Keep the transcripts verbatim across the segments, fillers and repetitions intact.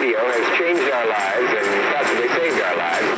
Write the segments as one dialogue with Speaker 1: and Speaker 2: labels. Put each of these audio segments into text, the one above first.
Speaker 1: Radio has changed our lives and possibly saved our lives.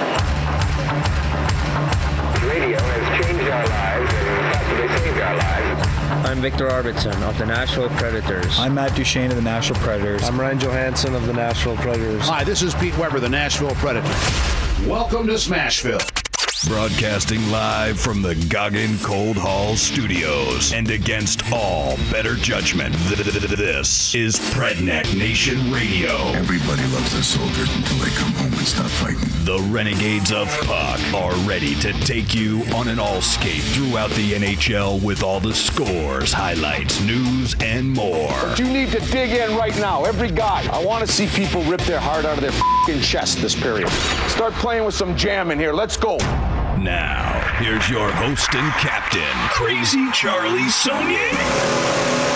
Speaker 1: Radio has changed our lives and possibly saved our lives.
Speaker 2: I'm Victor Arvidsson of the Nashville Predators.
Speaker 3: I'm Matt Duchene of the Nashville Predators.
Speaker 4: I'm Ryan Johansson of the Nashville Predators.
Speaker 5: Hi, this is Pete Weber, the Nashville Predators. Welcome to Smashville.
Speaker 6: Broadcasting live from the Goggin Cold Hall Studios and against all better judgment, this is Predneck Nation Radio.
Speaker 7: Everybody loves their soldiers until they come home and stop fighting.
Speaker 6: The Renegades of Puck are ready to take you on an all-skate throughout the N H L with all the scores, highlights, news, and more.
Speaker 5: But you need to dig in right now, every guy. I want to see people rip their heart out of their f***ing chest this period. Start playing with some jam in here. Let's go.
Speaker 6: Now, here's your host and captain, Crazy Charlie Saunier.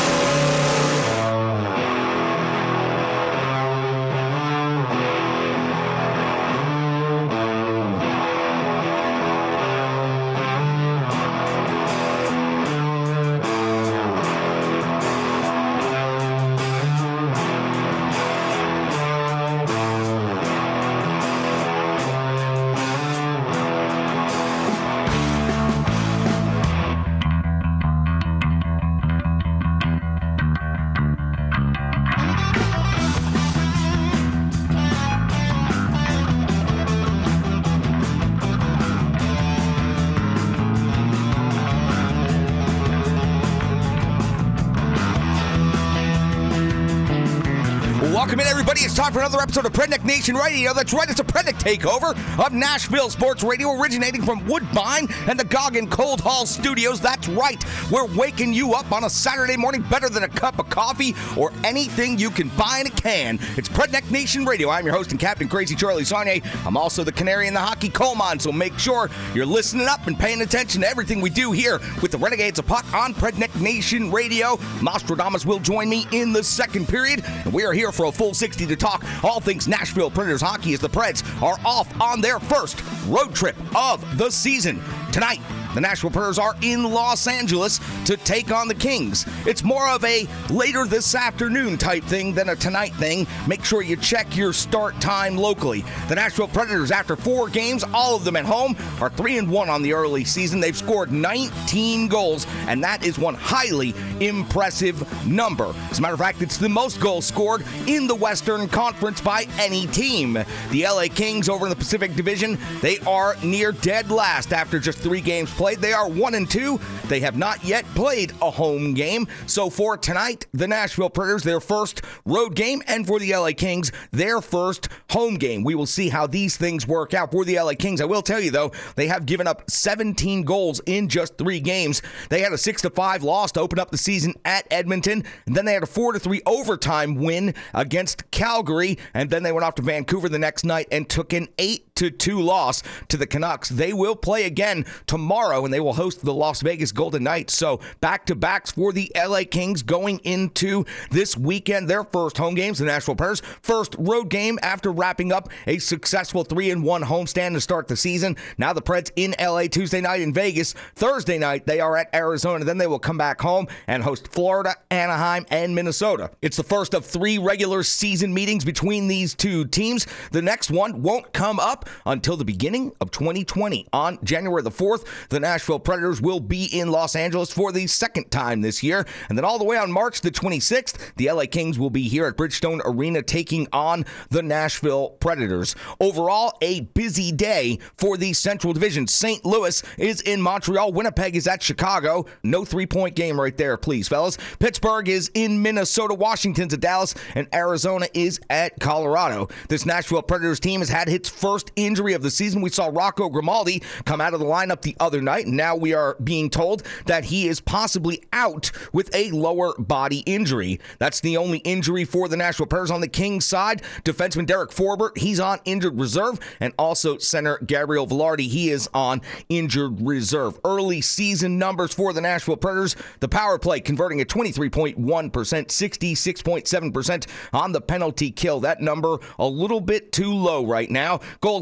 Speaker 8: Welcome in, everybody. It's time for another episode of Predneck Nation Radio. That's right, it's a Predneck takeover of Nashville Sports Radio, originating from Woodbine and the Goggin Cold Hall Studios. That's right, we're waking you up on a Saturday morning better than a cup of coffee or anything you can buy in a can. It's Predneck Nation Radio. I'm your host and captain, Crazy Charlie Saunier. I'm also the canary in the hockey coal mine, so make sure you're listening up and paying attention to everything we do here with the Renegades of Puck on Predneck Nation Radio. Nostradamus will join me in the second period, and we are here for a full sixty to talk all things Nashville Predators hockey as the Preds are off on their first road trip of the season. Tonight, the Nashville Predators are in Los Angeles to take on the Kings. It's more of a later this afternoon type thing than a tonight thing. Make sure you check your start time locally. The Nashville Predators, after four games, all of them at home, are three and one on the early season. They've scored nineteen goals, and that is one highly impressive number. As a matter of fact, it's the most goals scored in the Western Conference by any team. The L A Kings over in the Pacific Division, they are near dead last after just three games played. They are one and two. They have not yet played a home game. So for tonight, the Nashville Predators, their first road game, and for the L A Kings, their first home game. We will see how these things work out for the L A Kings. I will tell you, though, they have given up seventeen goals in just three games. They had a six to five loss to open up the season at Edmonton, and then they had a four to three overtime win against Calgary, and then they went off to Vancouver the next night and took an eight to two loss to the Canucks. They will play again tomorrow, and they will host the Las Vegas Golden Knights. So back-to-backs for the L A Kings going into this weekend. Their first home games, the Nashville Predators' first road game after wrapping up a successful three and one homestand to start the season. Now the Preds in L A Tuesday night in Vegas. Thursday night, they are at Arizona. Then they will come back home and host Florida, Anaheim, and Minnesota. It's the first of three regular season meetings between these two teams. The next one won't come up until the beginning of twenty twenty. On January the fourth, the Nashville Predators will be in Los Angeles for the second time this year. And then all the way on March the twenty-sixth, the L A Kings will be here at Bridgestone Arena taking on the Nashville Predators. Overall, a busy day for the Central Division. Saint Louis is in Montreal. Winnipeg is at Chicago. No three-point game right there, please, fellas. Pittsburgh is in Minnesota. Washington's at Dallas. And Arizona is at Colorado. This Nashville Predators team has had its first injury of the season. We saw Rocco Grimaldi come out of the lineup the other night. Now we are being told that he is possibly out with a lower body injury. That's the only injury for the Nashville Predators. On the Kings side, defenseman Derek Forbort, he's on injured reserve, and also center Gabriel Velarde, he is on injured reserve. Early season numbers for the Nashville Predators: the power play converting at twenty-three point one percent, sixty-six point seven percent on the penalty kill. That number a little bit too low right now. Goals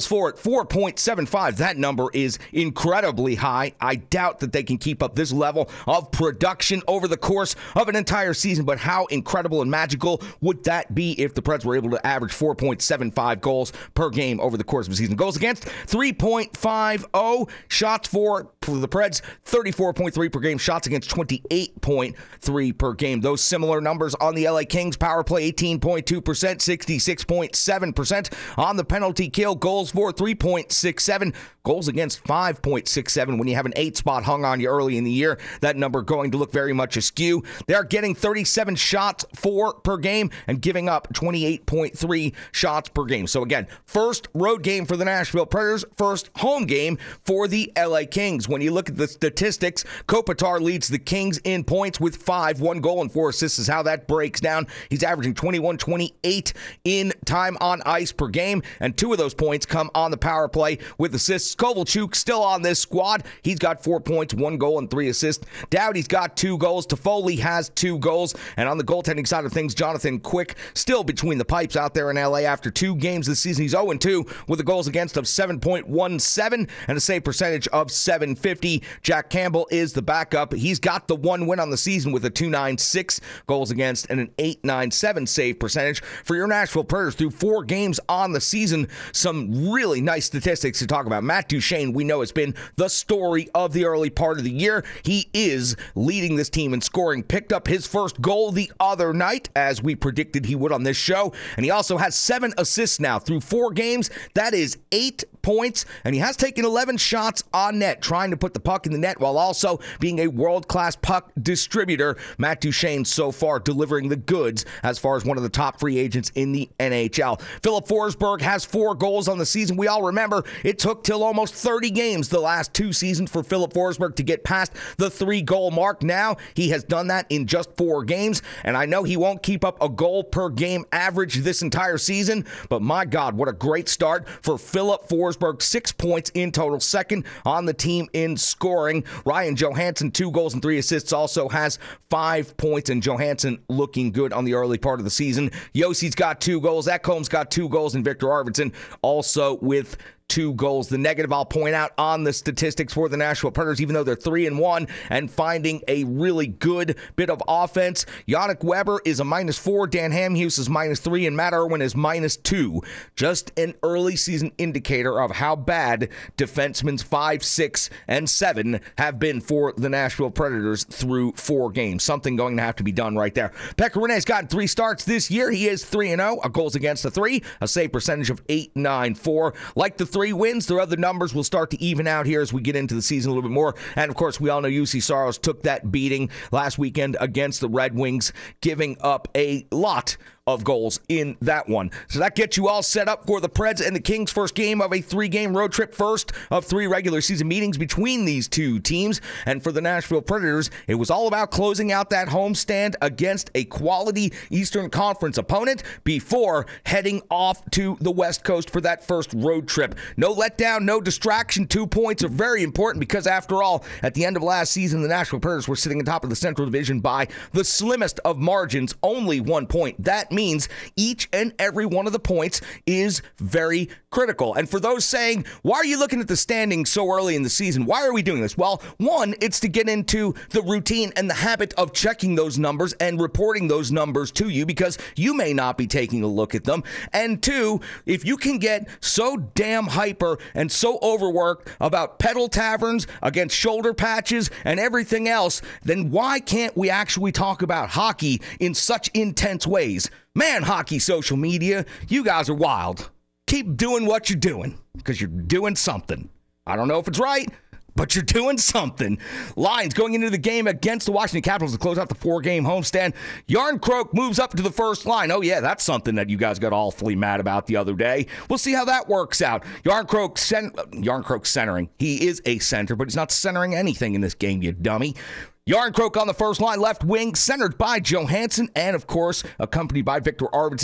Speaker 8: for at four point seven five. That number is incredibly high. I doubt that they can keep up this level of production over the course of an entire season, but how incredible and magical would that be if the Preds were able to average four point seven five goals per game over the course of a season? Goals against, three point five oh. Shots for, for the Preds, thirty-four point three per game. Shots against, twenty-eight point three per game. Those similar numbers on the L A Kings. Power play, eighteen point two percent, sixty-six point seven percent. On the penalty kill, goals for, three point six seven. Goals against, five point six seven. When you have an eight spot hung on you early in the year, that number going to look very much askew. They're getting thirty-seven shots for per game and giving up twenty-eight point three shots per game. So again, first road game for the Nashville Predators, first home game for the L A Kings. When you look at the statistics, Kopitar leads the Kings in points with five, one goal and four assists is how that breaks down. He's averaging twenty-one twenty-eight in time on ice per game, and two of those points come on the power play with assists. Kovalchuk still on this squad. He's got four points, one goal, and three assists. Doughty's got two goals. Toffoli has two goals. And on the goaltending side of things, Jonathan Quick still between the pipes out there in L A after two games this season. He's oh and two with a goals against of seven point one seven and a save percentage of seven fifty. Jack Campbell is the backup. He's got the one win on the season with a two ninety-six goals against and an eight ninety-seven save percentage. For your Nashville Predators through four games on the season, some really nice statistics to talk about. Matt Duchene, we know, has been the story of the early part of the year. He is leading this team in scoring. Picked up his first goal the other night, as we predicted he would on this show. And he also has seven assists now through four games. That is eight points, and he has taken eleven shots on net, trying to put the puck in the net while also being a world-class puck distributor. Matt Duchene so far delivering the goods as far as one of the top free agents in the N H L. Filip Forsberg has four goals on the season. We all remember it took till almost thirty games the last two seasons for Filip Forsberg to get past the three-goal mark. Now he has done that in just four games, and I know he won't keep up a goal per game average this entire season, but my God, what a great start for Filip Forsberg. Six points in total, second on the team in scoring. Ryan Johansson, two goals and three assists, also has five points, and Johansson looking good on the early part of the season. Yossi's got two goals. Ekholm's got two goals, and Victor Arvidsson also with two goals. The negative I'll point out on the statistics for the Nashville Predators, even though they're three and one and finding a really good bit of offense, Yannick Weber is a minus four, Dan Hamhuis is minus three, and Matt Irwin is minus two. Just an early season indicator of how bad defensemen's five, six, and seven have been for the Nashville Predators through four games. Something going to have to be done right there. Pekka Rinne's gotten three starts this year. He is three and oh, a goals against a three, a save percentage of eight ninety-four. Like the three wins, their other numbers will start to even out here as we get into the season a little bit more. And, of course, we all know U C Saros took that beating last weekend against the Red Wings, giving up a lot of goals in that one. So that gets you all set up for the Preds and the Kings' first game of a three-game road trip, first of three regular season meetings between these two teams. And for the Nashville Predators, it was all about closing out that homestand against a quality Eastern Conference opponent before heading off to the West Coast for that first road trip. No letdown, no distraction. Two points are very important because, after all, at the end of last season, the Nashville Predators were sitting on top of the Central Division by the slimmest of margins, only one point. That means each and every one of the points is very critical. And for those saying, why are you looking at the standings so early in the season? Why are we doing this? Well, one, it's to get into the routine and the habit of checking those numbers and reporting those numbers to you, because you may not be taking a look at them. And two, if you can get so damn hyper and so overworked about pedal taverns against shoulder patches and everything else, then why can't we actually talk about hockey in such intense ways? Man, hockey social media, you guys are wild. Keep doing what you're doing, because you're doing something. I don't know if it's right, but you're doing something. Lions going into the game against the Washington Capitals to close out the four-game homestand. Jarnkrok moves up to the first line. Oh, yeah, that's something that you guys got awfully mad about the other day. We'll see how that works out. Jarnkrok, cent- Jarnkrok centering. He is a center, but he's not centering anything in this game, you dummy. Jarnkrok on the first line, left wing, centered by Johansson, and, of course, accompanied by Victor Arvidsson.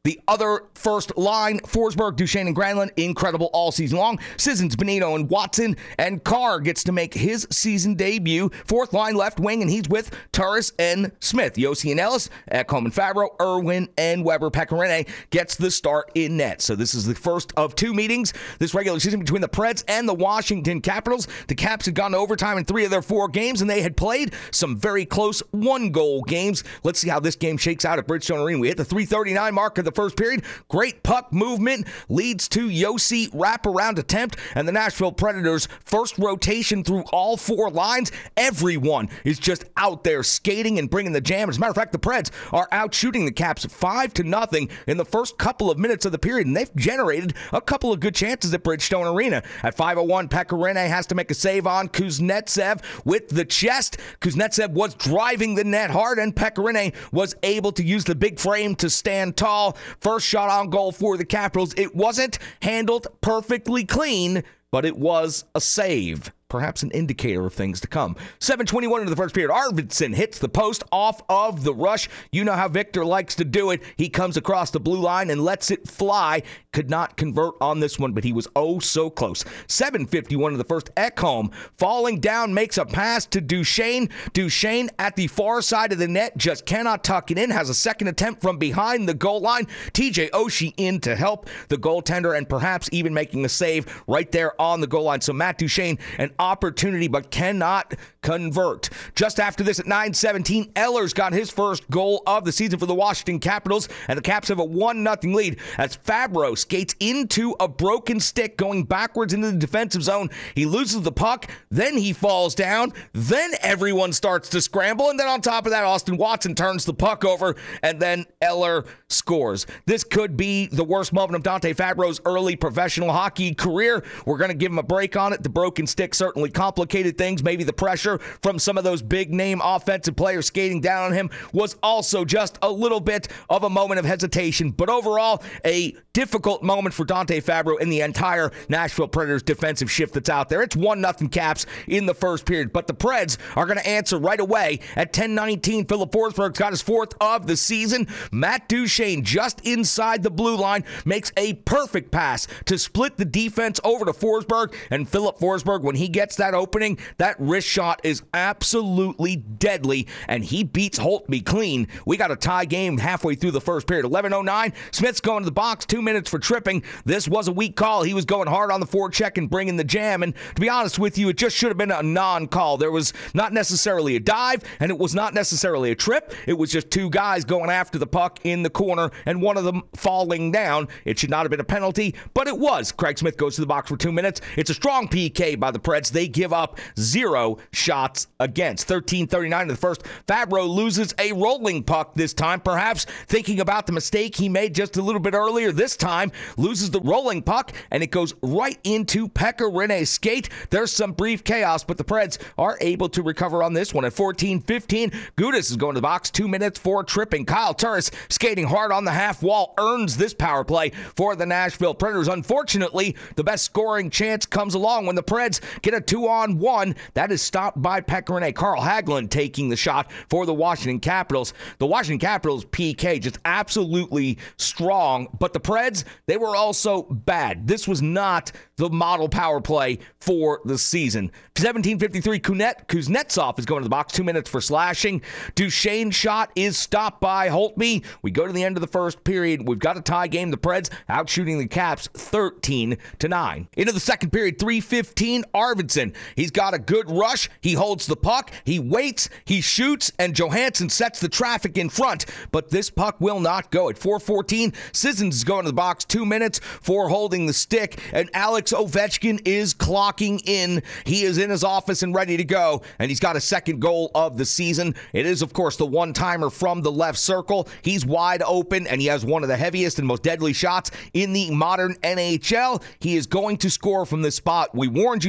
Speaker 8: The other first line, Forsberg, Duchesne, and Granlund, incredible all season long. Sissons, Bonino, and Watson. And Carr gets to make his season debut. Fourth line left wing, and he's with Turris and Smith. Yossi and Ellis, Ekholm and Fabro, Irwin and Weber. Pekka Rinne gets the start in net. So this is the first of two meetings this regular season between the Preds and the Washington Capitals. The Caps had gone to overtime in three of their four games, and they had played some very close one-goal games. Let's see how this game shakes out at Bridgestone Arena. We hit the three thirty-nine mark of the first period. Great puck movement leads to Yossi wraparound attempt, and the Nashville Predators' first rotation through all four lines. Everyone is just out there skating and bringing the jam. As a matter of fact, the Preds are out shooting the Caps five to nothing in the first couple of minutes of the period, and they've generated a couple of good chances at Bridgestone Arena. At five oh one, Pekka Rinne has to make a save on Kuznetsov with the chest. Kuznetsov was driving the net hard, and Pekka Rinne was able to use the big frame to stand tall. First shot on goal for the Capitals. It wasn't handled perfectly clean, but it was a save. Perhaps an indicator of things to come. seven twenty-one into the first period. Arvidsson hits the post off of the rush. You know how Victor likes to do it. He comes across the blue line and lets it fly. Could not convert on this one, but he was oh so close. seven fifty-one in the first. Ekholm falling down makes a pass to Duchesne. Duchesne at the far side of the net just cannot tuck it in. Has a second attempt from behind the goal line. T J Oshie in to help the goaltender and perhaps even making a save right there on the goal line. So Matt Duchesne, an opportunity but cannot convert. Just after this at nine seventeen, Eller's got his first goal of the season for the Washington Capitals, and the Caps have a one nothing lead as Fabro skates into a broken stick going backwards into the defensive zone. He loses the puck, then he falls down, then everyone starts to scramble, and then on top of that, Austin Watson turns the puck over, and then Eller scores. This could be the worst moment of Dante Fabro's early professional hockey career. We're going to give him a break on it. The broken stick certainly complicated things. Maybe the pressure from some of those big name offensive players skating down on him was also just a little bit of a moment of hesitation. But overall, a difficult moment for Dante Fabro and the entire Nashville Predators defensive shift that's out there. It's one nothing Caps in the first period. But the Preds are going to answer right away at ten nineteen. Philip Forsberg's got his fourth of the season. Matt Duchesne just inside the blue line makes a perfect pass to split the defense over to Forsberg. And Philip Forsberg, when he gets that opening, that wrist shot is absolutely deadly, and he beats Holtby clean. We got a tie game halfway through the first period. eleven oh nine, Smith's going to the box, two minutes for tripping. This was a weak call. He was going hard on the forecheck and bringing the jam, and to be honest with you, it just should have been a non-call. There was not necessarily a dive, and it was not necessarily a trip. It was just two guys going after the puck in the corner, and one of them falling down. It should not have been a penalty, but it was. Craig Smith goes to the box for two minutes. It's a strong P K by the Preds. They give up zero shots against. thirteen thirty-nine in the first. Fabro loses a rolling puck this time, perhaps thinking about the mistake he made just a little bit earlier. This time, loses the rolling puck, and it goes right into Pekka Rinne's skate. There's some brief chaos, but the Preds are able to recover on this one. At fourteen fifteen, Gudas is going to the box, two minutes for tripping. Kyle Turris skating hard on the half wall earns this power play for the Nashville Predators. Unfortunately, the best scoring chance comes along when the Preds get a two-on-one. That is stopped by Pekka Rinne. Carl Hagelin taking the shot for the Washington Capitals. The Washington Capitals P K just absolutely strong, but the Preds, they were also bad. This was not the model power play for the season. seventeen fifty-three, Kuznetsov is going to the box, two minutes for slashing. Duchesne's shot is stopped by Holtby. We go to the end of the first period. We've got a tie game. The Preds out shooting the Caps thirteen to nine. Into the second period, three fifteen, Arvidsson. He's got a good rush. He holds the puck. He waits. He shoots, and Johansson sets the traffic in front. But this puck will not go. At four fourteen, Sissons is going to the box, two minutes for holding the stick, and Alex Ovechkin is clocking in. He is in his office and ready to go, and he's got a second goal of the season. It is, of course, the one-timer from the left circle. He's wide open, and he has one of the heaviest and most deadly shots in the modern N H L. He is going to score from this spot. We warned you not to take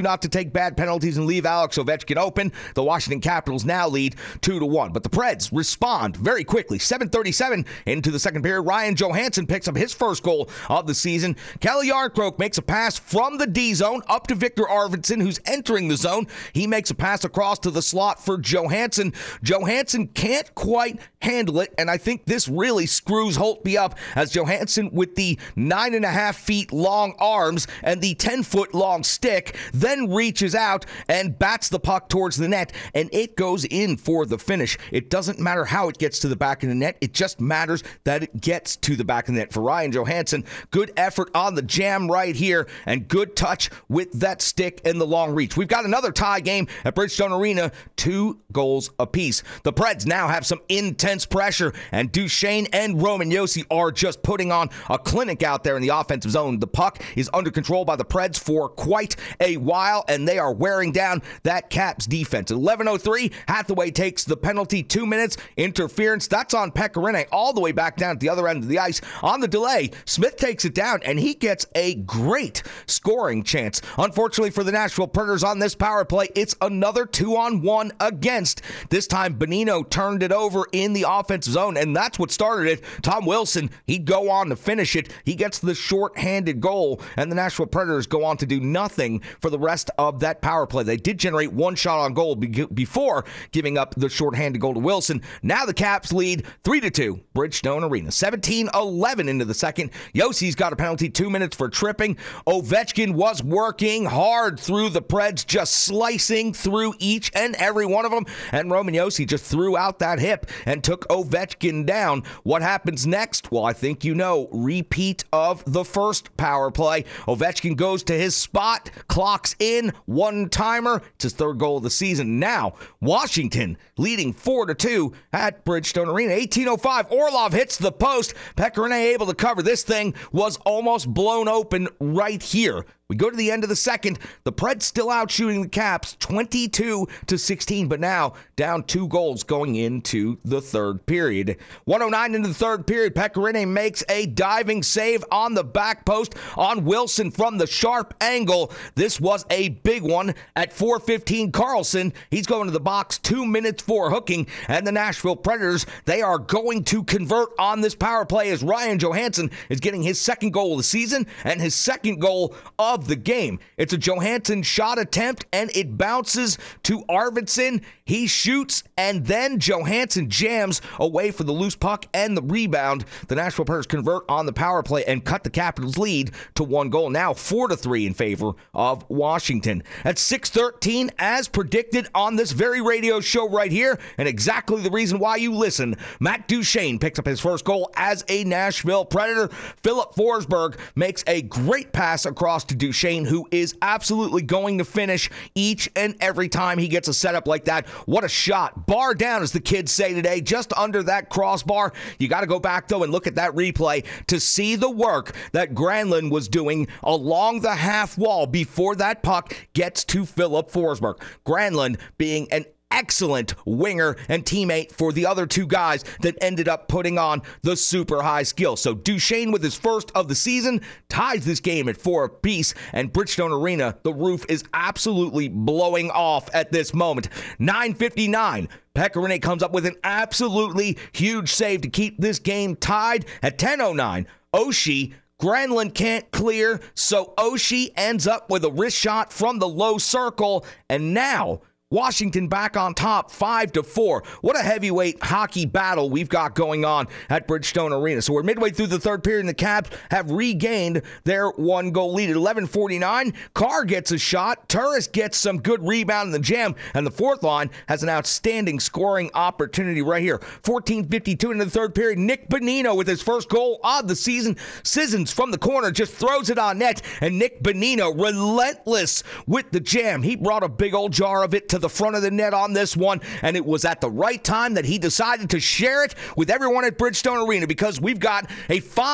Speaker 8: take bad penalties and leave Alex Ovechkin open. The Washington Capitals now lead two to one. But the Preds respond very quickly. seven thirty-seven into the second period. Ryan Johansson picks up his first goal of the season. Kelly Yarncroke makes a pass from the D zone up to Victor Arvidsson, who's entering the zone. He makes a pass across to the slot for Johansson. Johansson can't quite handle it, and I think this really screws Holtby up, as Johansson, with the nine and a half feet long arms and the ten foot long stick, then reaches out and bats the puck towards the net, and it goes in for the finish. It doesn't matter how it gets to the back of the net. It just matters that it gets to the back of the net. For Ryan Johansson, good effort on the jam right here, and good touch with that stick and the long reach. We've got another tie game at Bridgestone Arena, two goals apiece. The Preds now have some intense pressure, and Duchesne and Roman Josi are just putting on a clinic out there in the offensive zone. The puck is under control by the Preds for quite a while, and they are wearing down that Caps defense. At eleven oh three, Hathaway takes the penalty, two minutes interference. That's on Pekka Rinne all the way back down at the other end of the ice. On the delay, Smith takes it down, and he gets a great scoring chance. Unfortunately for the Nashville Predators on this power play, it's another two-on-one against. This time, Bonino turned it over in the offensive zone, and that's what started it. Tom Wilson, he'd go on to finish it. He gets the short-handed goal, and the Nashville Predators go on to do nothing for the rest of that power play. They did generate one shot on goal be- before giving up the short-handed goal to Wilson. Now the Caps lead three to two, Bridgestone Arena. seventeen eleven into the second. Yosi's got a penalty, two minutes for tripping. Ovechkin was working hard through the Preds, just slicing through each and every one of them, and Roman Josi just threw out that hip and took Ovechkin down. What happens next? Well, I think you know. Repeat of the first power play. Ovechkin goes to his spot, clocks in, one-timer. It's his third goal of the season. Now, Washington leading four to two at Bridgestone Arena. eighteen oh five, Orlov hits the post. Pekka Rinne able to cover. This thing was almost blown open right here. We go to the end of the second. The Preds still out shooting the Caps twenty-two to sixteen, but now down two goals going into the third period. one oh nine into the third period. Pekka Rinne makes a diving save on the back post on Wilson from the sharp angle. This was a big one. At four fifteen, Carlson, he's going to the box, two minutes for hooking, and the Nashville Predators, they are going to convert on this power play as Ryan Johansson is getting his second goal of the season and his second goal of the game. It's a Johansson shot attempt, and it bounces to Arvidsson. He shoots, and then Johansson jams away for the loose puck and the rebound. The Nashville Predators convert on the power play and cut the Capitals' lead to one goal. Now four to three in favor of Washington. At six thirteen, as predicted on this very radio show right here, and exactly the reason why you listen, Matt Duchesne picks up his first goal as a Nashville Predator. Philip Forsberg makes a great pass across to Duchesne, who is absolutely going to finish each and every time he gets a setup like that. What a shot. Bar down, as the kids say today, just under that crossbar. You got to go back, though, and look at that replay to see the work that Granlund was doing along the half wall before that puck gets to Philip Forsberg. Granlund being an excellent winger and teammate for the other two guys that ended up putting on the super high skill. So Duchesne, with his first of the season, ties this game at four apiece, and Bridgestone Arena, the roof is absolutely blowing off at this moment. nine fifty-nine. Pekka Rinne comes up with an absolutely huge save to keep this game tied at ten oh nine. Oshie, Granlund can't clear, so Oshie ends up with a wrist shot from the low circle, and now Washington back on top, five to four. What a heavyweight hockey battle we've got going on at Bridgestone Arena. So we're midway through the third period, and the Caps have regained their one-goal lead. At eleven forty-nine, Carr gets a shot. Turris gets some good rebound in the jam, and the fourth line has an outstanding scoring opportunity right here. fourteen fifty-two into the third period, Nick Bonino with his first goal of the season. Sissons from the corner just throws it on net, and Nick Bonino, relentless with the jam. He brought a big old jar of it to the front of the net on this one, and it was at the right time that he decided to share it with everyone at Bridgestone Arena, because we've got a five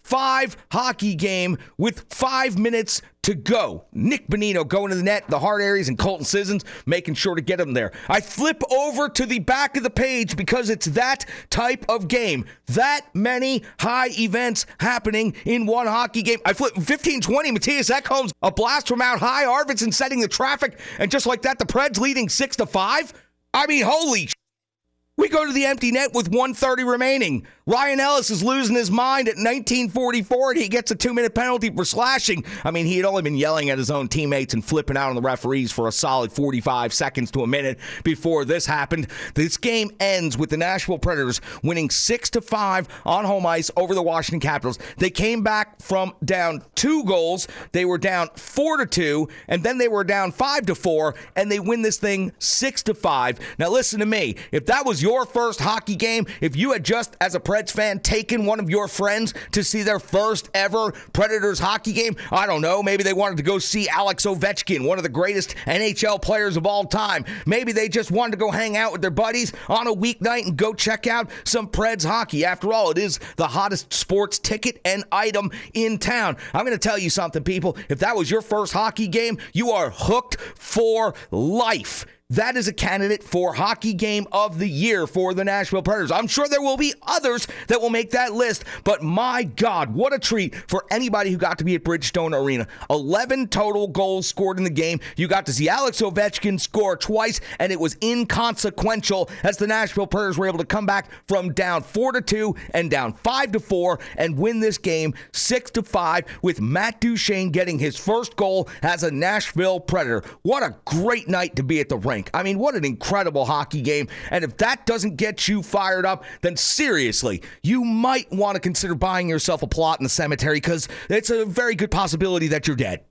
Speaker 8: five hockey game with five minutes to go. Nick Bonino going to the net, the hard areas, and Colton Sissons making sure to get him there. I flip over to the back of the page because it's that type of game. That many high events happening in one hockey game. I flip fifteen twenty, Matthias Ekholm's a blast from out high, Arvidsson setting the traffic, and just like that, the Preds leading six to five. I mean, holy sh- We go to the empty net with one thirty remaining. Ryan Ellis is losing his mind at nineteen forty-four, and he gets a two-minute penalty for slashing. I mean, he had only been yelling at his own teammates and flipping out on the referees for a solid forty-five seconds to a minute before this happened. This game ends with the Nashville Predators winning six to five on home ice over the Washington Capitals. They came back from down two goals. They were down four to two, and then they were down five to four, and they win this thing six to five. Now, listen to me. If that was your first hockey game, if you had just, as a Preds fan, taken one of your friends to see their first ever Predators hockey game, I don't know, maybe they wanted to go see Alex Ovechkin, one of the greatest N H L players of all time. Maybe they just wanted to go hang out with their buddies on a weeknight and go check out some Preds hockey. After all, it is the hottest sports ticket and item in town. I'm going to tell you something, people. If that was your first hockey game, you are hooked for life. That is a candidate for Hockey Game of the Year for the Nashville Predators. I'm sure there will be others that will make that list, but my God, what a treat for anybody who got to be at Bridgestone Arena. eleven total goals scored in the game. You got to see Alex Ovechkin score twice, and it was inconsequential as the Nashville Predators were able to come back from down four to two and down five to four and win this game six to five with Matt Duchene getting his first goal as a Nashville Predator. What a great night to be at the rink. I mean, what an incredible hockey game. And if that doesn't get you fired up, then seriously, you might want to consider buying yourself a plot in the cemetery because it's a very good possibility that you're dead.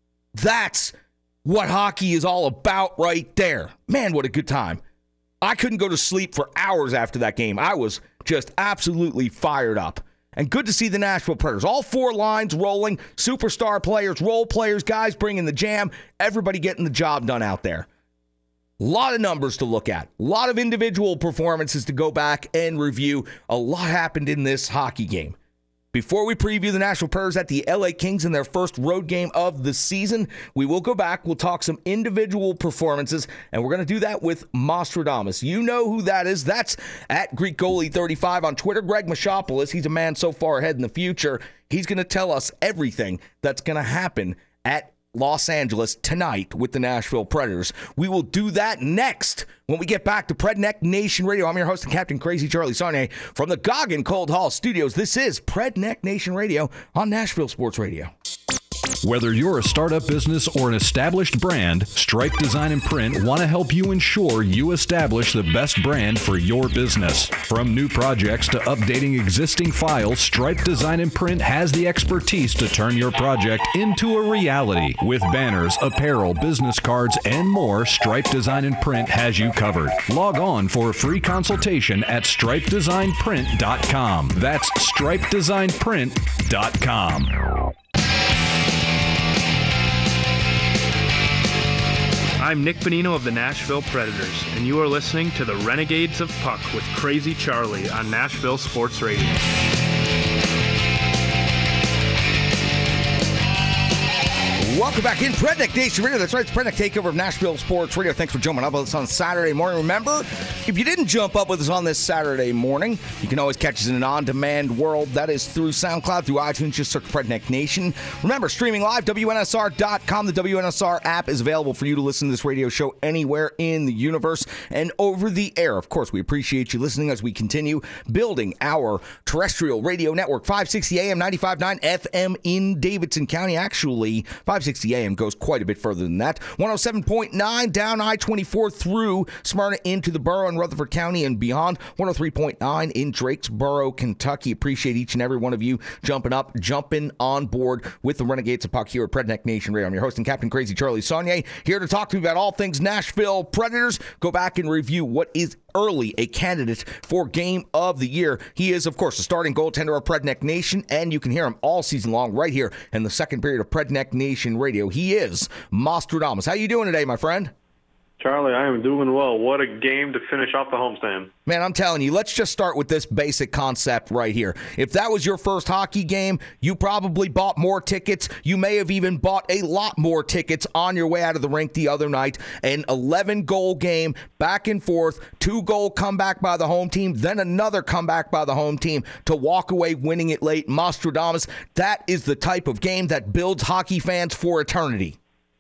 Speaker 8: That's what hockey is all about right there. Man, what a good time. I couldn't go to sleep for hours after that game. I was just absolutely fired up. And good to see the Nashville Predators. All four lines rolling, superstar players, role players, guys bringing the jam, everybody getting the job done out there. A lot of numbers to look at. A lot of individual performances to go back and review. A lot happened in this hockey game. Before we preview the Nashville Predators at the L A Kings in their first road game of the season, we will go back. We'll talk some individual performances, and we're going to do that with Mostradamus. You know who that is. That's at Greek Goalie thirty-five on Twitter. Greg Machopoulos, he's a man so far ahead in the future. He's going to tell us everything that's going to happen at Los Angeles tonight with the Nashville Predators. We will do that next when we get back to Predneck Nation Radio. I'm your host and Captain Crazy Charlie Saunier from the Goggin Cold Hall Studios. This is Predneck Nation Radio on Nashville Sports Radio.
Speaker 6: Whether you're a startup business or an established brand, Stripe Design and Print want to help you ensure you establish the best brand for your business. From new projects to updating existing files, Stripe Design and Print has the expertise to turn your project into a reality. With banners, apparel, business cards, and more, Stripe Design and Print has you covered. Log on for a free consultation at stripe design print dot com. That's stripe design print dot com.
Speaker 9: I'm Nick Bonino of the Nashville Predators, and you are listening to the Renegades of Puck with Crazy Charlie on Nashville Sports Radio.
Speaker 8: Welcome back in Predneck Nation Radio. That's right, it's Predneck Takeover of Nashville Sports Radio. Thanks for jumping up with us on Saturday morning. Remember, if you didn't jump up with us on this Saturday morning, you can always catch us in an on-demand world. That is through SoundCloud, through iTunes. Just search Predneck Nation. Remember, streaming live, W N S R dot com. The W N S R app is available for you to listen to this radio show anywhere in the universe and over the air. Of course, we appreciate you listening as we continue building our terrestrial radio network. five sixty A M, ninety-five point nine F M in Davidson County. Actually, five sixty A M goes quite a bit further than that. one oh seven point nine down I twenty-four through Smyrna into the borough and Rutherford County and beyond. one oh three point nine in Drakesboro, Kentucky. Appreciate each and every one of you jumping up, jumping on board with the Renegades of Puck here at Predneck Nation Radio. I'm your host and Captain Crazy Charlie Saunier, here to talk to you about all things Nashville Predators. Go back and review what is early a candidate for Game of the Year. He is, of course, the starting goaltender of Predneck Nation, and you can hear him all season long right here in the second period of Predneck Nation Radio. He is Mostradamus. How you doing today, my friend?
Speaker 10: Charlie, I am doing well. What a game to finish off the homestand.
Speaker 8: Man, I'm telling you, let's just start with this basic concept right here. If that was your first hockey game, you probably bought more tickets. You may have even bought a lot more tickets on your way out of the rink the other night. An eleven-goal game, back and forth, two-goal comeback by the home team, then another comeback by the home team to walk away winning it late. Nostradamus, that is the type of game that builds hockey fans for eternity.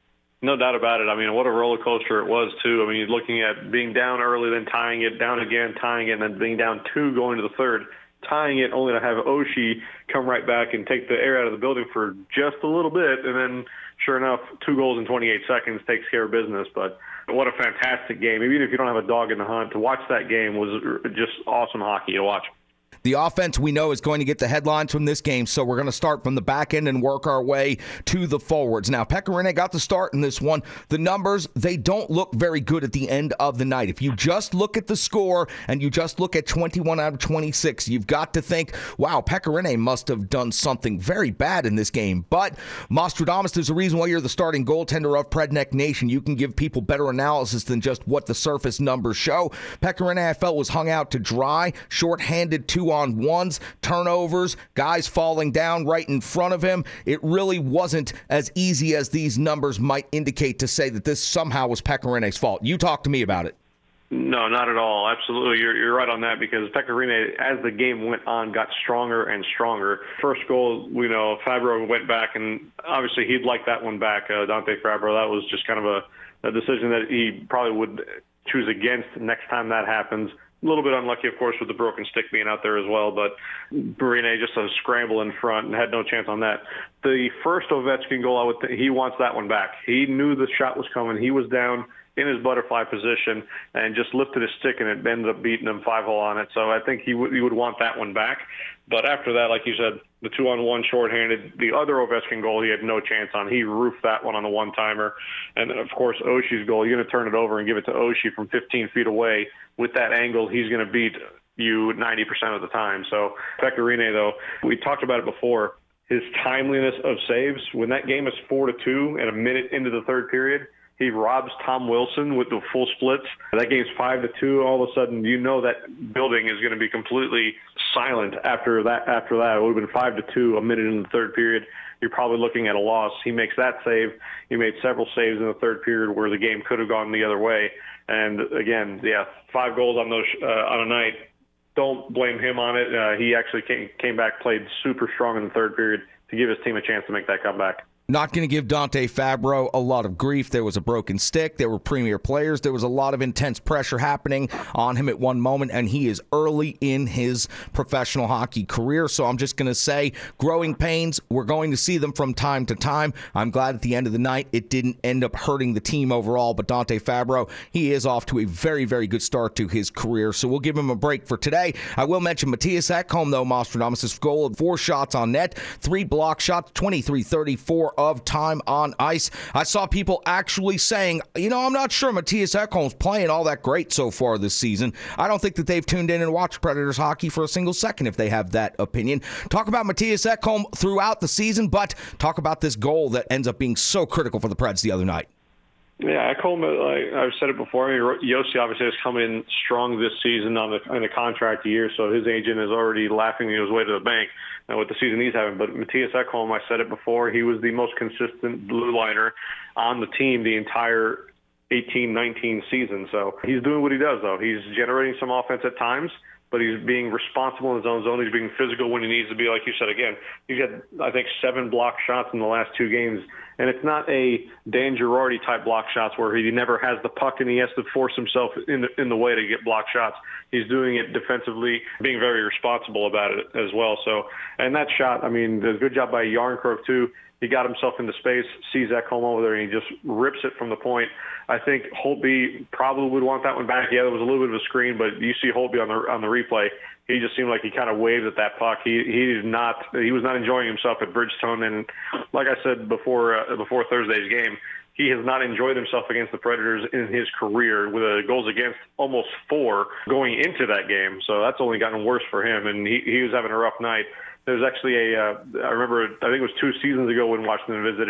Speaker 10: No doubt about it. I mean, what a roller coaster it was, too. I mean, you're looking at being down early, then tying it, down again, tying it, and then being down two going to the third, tying it, only to have Oshie come right back and take the air out of the building for just a little bit. And then, sure enough, two goals in twenty-eight seconds takes care of business. But what a fantastic game. Even if you don't have a dog in the hunt, to watch that game was just awesome hockey to watch.
Speaker 8: The offense we know is going to get the headlines from this game, so we're going to start from the back end and work our way to the forwards. Now, Pekka Rinne got the start in this one. The numbers, they don't look very good at the end of the night. If you just look at the score and you just look at twenty-one out of twenty-six, you've got to think, wow, Pekka Rinne must have done something very bad in this game. But, Nostradamus, there's a reason why you're the starting goaltender of Predneck Nation. You can give people better analysis than just what the surface numbers show. Pekka Rinne, I felt, was hung out to dry, shorthanded two on ones, turnovers, guys falling down right in front of him. It really wasn't as easy as these numbers might indicate to say that this somehow was Pekka Rinne's fault. You talk to me about it.
Speaker 10: No, not at all. Absolutely. You're, you're right on that, because Pekka Rinne, as the game went on, got stronger and stronger. First goal, we know, Fabro went back, and obviously he'd like that one back, uh, Dante Fabro. That was just kind of a, a decision that he probably would choose against next time that happens. A little bit unlucky, of course, with the broken stick being out there as well, but Rinne just a scramble in front and had no chance on that. The first Ovechkin goal, I would th- he wants that one back. He knew the shot was coming. He was down in his butterfly position and just lifted his stick, and it ended up beating him five hole on it. So I think he, w- he would want that one back. But after that, like you said, the two-on-one shorthanded, the other Ovechkin goal, he had no chance on. He roofed that one on the one-timer. And then, of course, Oshie's goal, you're going to turn it over and give it to Oshie from fifteen feet away. With that angle, he's going to beat you ninety percent of the time. So Pekka Rinne, though, we talked about it before, his timeliness of saves. When that game is four to two and a minute into the third period, he robs Tom Wilson with the full splits. That game's five to two. All of a sudden, you know that building is going to be completely silent after that. After that, it would have been five to two, a minute in the third period. You're probably looking at a loss. He makes that save. He made several saves in the third period where the game could have gone the other way. And again, yeah, five goals on those uh, on a night. Don't blame him on it. Uh, he actually came, came back, played super strong in the third period to give his team a chance to make that comeback.
Speaker 8: Not going to give Dante Fabro a lot of grief. There was a broken stick. There were premier players. There was a lot of intense pressure happening on him at one moment, and he is early in his professional hockey career. So I'm just going to say growing pains, we're going to see them from time to time. I'm glad at the end of the night it didn't end up hurting the team overall, but Dante Fabro, he is off to a very, very good start to his career. So we'll give him a break for today. I will mention Matthias Ekholm, though, Nostradamus' goal of four shots on net, three block shots, twenty-three thirty-four of time on ice. I saw people actually saying, you know, I'm not sure Matthias Ekholm's playing all that great so far this season. I don't think that they've tuned in and watched Predators hockey for a single second if they have that opinion. Talk about Matthias Ekholm throughout the season, but talk about this goal that ends up being so critical for the Preds the other night.
Speaker 10: Yeah, Ekholm, like I've said it before, I mean, Yossi obviously has come in strong this season on the, on the contract year, so his agent is already laughing his way to the bank uh, with the season he's having. But Matthias Ekholm, I said it before, he was the most consistent blue liner on the team the entire eighteen nineteen season. So he's doing what he does, though. He's generating some offense at times, but he's being responsible in his own zone. He's being physical when he needs to be, like you said. Again, he's had, I think, seven block shots in the last two games. And it's not a Dan Girardi-type block shots where he never has the puck and he has to force himself in the, in the way to get block shots. He's doing it defensively, being very responsible about it as well. So, and that shot, I mean, a good job by Yarncroke, too. He got himself into space, sees Ekholm over there, and he just rips it from the point. I think Holtby probably would want that one back. Yeah, there was a little bit of a screen, but you see Holtby on the on the replay. He just seemed like he kind of waved at that puck. He he did not he was not enjoying himself at Bridgestone, and like I said before uh, before Thursday's game, he has not enjoyed himself against the Predators in his career with a goals against almost four going into that game. So that's only gotten worse for him, and he he was having a rough night. There's actually a, uh, I remember, I think it was two seasons ago when Washington visited,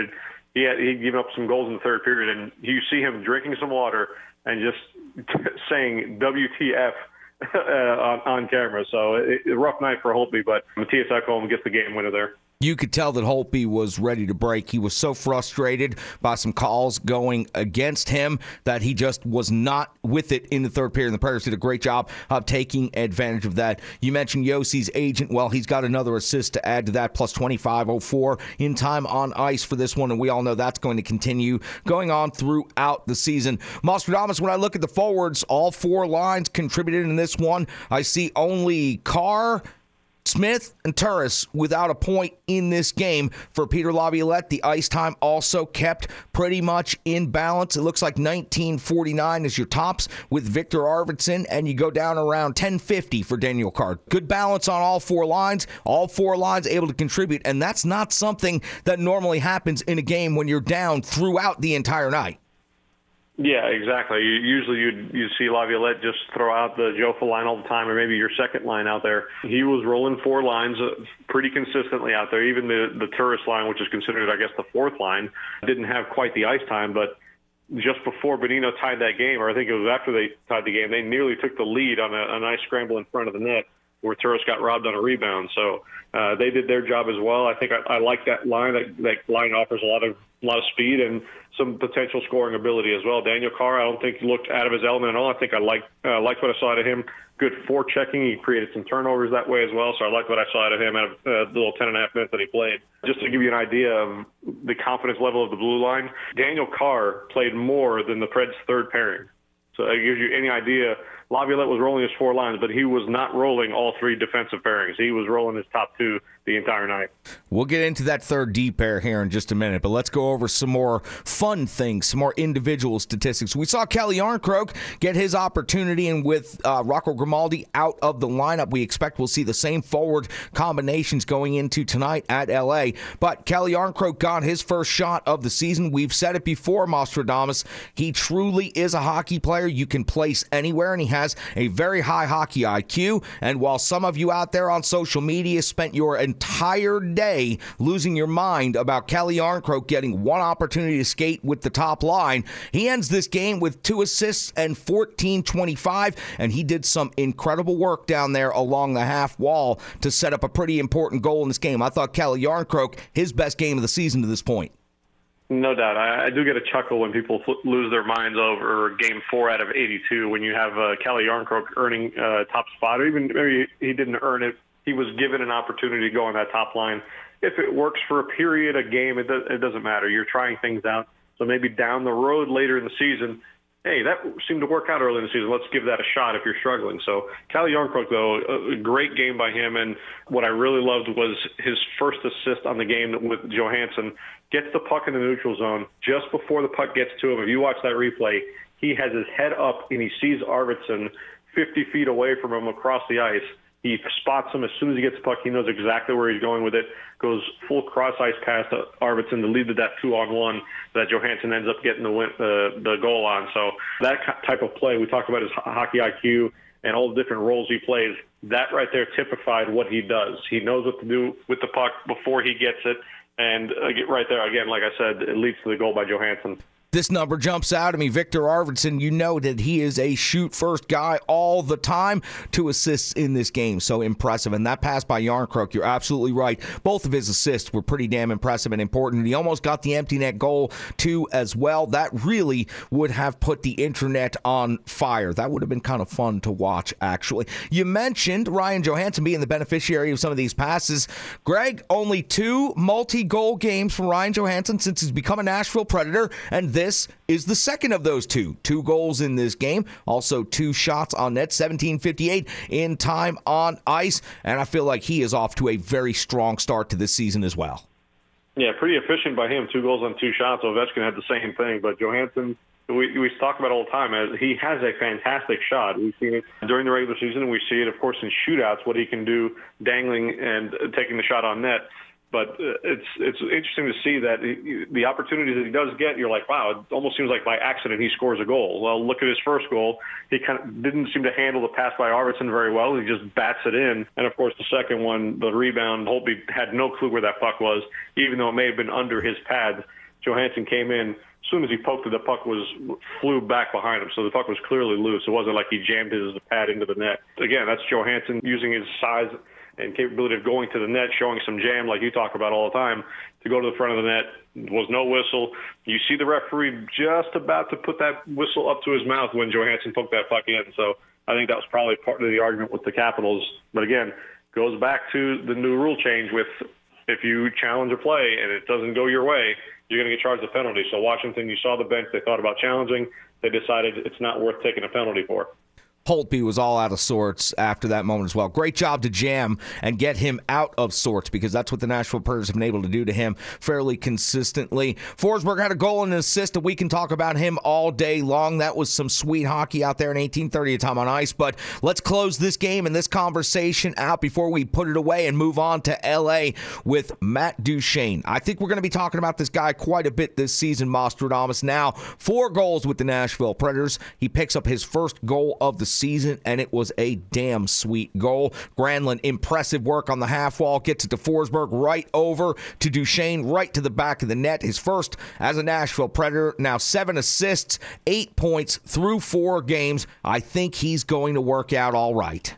Speaker 10: he had he'd given up some goals in the third period, and you see him drinking some water and just saying W T F uh, on, on camera. So it, it, a rough night for Holtby, but Matthias Ekholm gets the game winner there.
Speaker 8: You could tell that Holtby was ready to break. He was so frustrated by some calls going against him that he just was not with it in the third period. And the Predators did a great job of taking advantage of that. You mentioned Yossi's agent. Well, he's got another assist to add to that, plus twenty-five oh four in time on ice for this one, and we all know that's going to continue going on throughout the season. Nostradamus, when I look at the forwards, all four lines contributed in this one. I see only Carr, Smith, and Turris without a point in this game. For Peter Laviolette, the ice time also kept pretty much in balance. It looks like nineteen forty-nine is your tops with Victor Arvidsson, and you go down around ten fifty for Daniel Carr. Good balance on all four lines. All four lines able to contribute, and that's not something that normally happens in a game when you're down throughout the entire night.
Speaker 10: Yeah, exactly. You, usually you'd, you see Laviolette just throw out the Jofa line all the time, or maybe your second line out there. He was rolling four lines uh, pretty consistently out there. Even the, the Turris line, which is considered, I guess, the fourth line, didn't have quite the ice time. But just before Bonino tied that game, or I think it was after they tied the game, they nearly took the lead on a, a nice scramble in front of the net where Turris got robbed on a rebound. So uh, they did their job as well. I think I, I like that line. That, that line offers a lot of a lot of speed and some potential scoring ability as well. Daniel Carr, I don't think he looked out of his element at all. I think I liked uh, liked what I saw out of him. Good forechecking. He created some turnovers that way as well. So I liked what I saw out of him out of uh, the little ten and a half minutes that he played. Just to give you an idea of the confidence level of the blue line, Daniel Carr played more than the Preds' third pairing. So that gives you any idea. Laviolette was rolling his four lines, but he was not rolling all three defensive pairings. He was rolling his top two the entire night.
Speaker 8: We'll get into that third D pair here in just a minute, but let's go over some more fun things, some more individual statistics. We saw Kelly Yarncroke get his opportunity, and with uh, Rocco Grimaldi out of the lineup, we expect we'll see the same forward combinations going into tonight at L A. But Kelly Yarncroke got his first shot of the season. We've said it before, Nostradamus. He truly is a hockey player you can place anywhere, and he has a very high hockey I Q. And while some of you out there on social media spent your entire day losing your mind about Kelly Yarncroke getting one opportunity to skate with the top line, he ends this game with two assists and fourteen twenty-five, and he did some incredible work down there along the half wall to set up a pretty important goal in this game. I thought Kelly Yarncroke, his best game of the season to this point.
Speaker 10: No doubt. I, I do get a chuckle when people fl- lose their minds over game four out of eighty-two when you have uh, Kelly Yarncroke earning uh, top spot, or even maybe he didn't earn it. He was given an opportunity to go on that top line. If it works for a period, a game, it, do- it doesn't matter. You're trying things out. So maybe down the road later in the season, hey, that seemed to work out early in the season. Let's give that a shot if you're struggling. So Kelly Yarncroke, though, a great game by him. And what I really loved was his first assist on the game with Johansson. Gets the puck in the neutral zone just before the puck gets to him. If you watch that replay, he has his head up and he sees Arvidsson fifty feet away from him across the ice. He spots him as soon as he gets the puck. He knows exactly where he's going with it. Goes full cross-ice pass to Arvidsson to lead to that two-on-one that Johansson ends up getting the win, uh, the goal on. So that type of play, we talk about his hockey I Q and all the different roles he plays. That right there typified what he does. He knows what to do with the puck before he gets it. And uh, right there, again, like I said, it leads to the goal by Johansson.
Speaker 8: This number jumps out at me. Victor Arvidsson, you know that he is a shoot-first guy all the time. Two assists in this game, so impressive. And that pass by Yarncroke, you're absolutely right. Both of his assists were pretty damn impressive and important. He almost got the empty net goal, too, as well. That really would have put the internet on fire. That would have been kind of fun to watch, actually. You mentioned Ryan Johansson being the beneficiary of some of these passes. Greg, only two multi-goal games from Ryan Johansson since he's become a Nashville Predator, and this is the second of those two. Two goals in this game. Also two shots on net, seventeen fifty-eight in time on ice. And I feel like he is off to a very strong start to this season as well.
Speaker 10: Yeah, pretty efficient by him. Two goals on two shots. Ovechkin had the same thing. But Johansson, we, we talk about all the time, as he has a fantastic shot. We've seen it during the regular season, and we see it, of course, in shootouts, what he can do dangling and taking the shot on net. But it's it's interesting to see that he, the opportunities that he does get, you're like, wow, it almost seems like by accident he scores a goal. Well, look at his first goal. He kind of didn't seem to handle the pass by Arvidsson very well. He just bats it in. And, of course, the second one, the rebound, Holtby had no clue where that puck was, even though it may have been under his pad. Johansson came in. As soon as he poked it, the puck was flew back behind him, so the puck was clearly loose. It wasn't like he jammed his pad into the net. Again, that's Johansson using his size and capability of going to the net, showing some jam like you talk about all the time, to go to the front of the net. There was no whistle. You see the referee just about to put that whistle up to his mouth when Johansson poked that puck in. So I think that was probably part of the argument with the Capitals. But again, goes back to the new rule change with if you challenge a play and it doesn't go your way, you're going to get charged a penalty. So Washington, you saw the bench. They thought about challenging. They decided it's not worth taking a penalty for.
Speaker 8: Holtby was all out of sorts after that moment as well. Great job to jam and get him out of sorts, because that's what the Nashville Predators have been able to do to him fairly consistently. Forsberg had a goal and an assist, and we can talk about him all day long. That was some sweet hockey out there in eighteen thirty time on ice. But let's close this game and this conversation out before we put it away and move on to L A with Matt Duchene. I think we're going to be talking about this guy quite a bit this season, Mastradamus. Now, four goals with the Nashville Predators. He picks up his first goal of the season, and it was a damn sweet goal. Granlund, impressive work on the half wall, gets it to Forsberg, right over to Duchene, right to the back of the net. His first as a Nashville Predator. Now seven assists, eight points through four games. I think he's going to work out all right.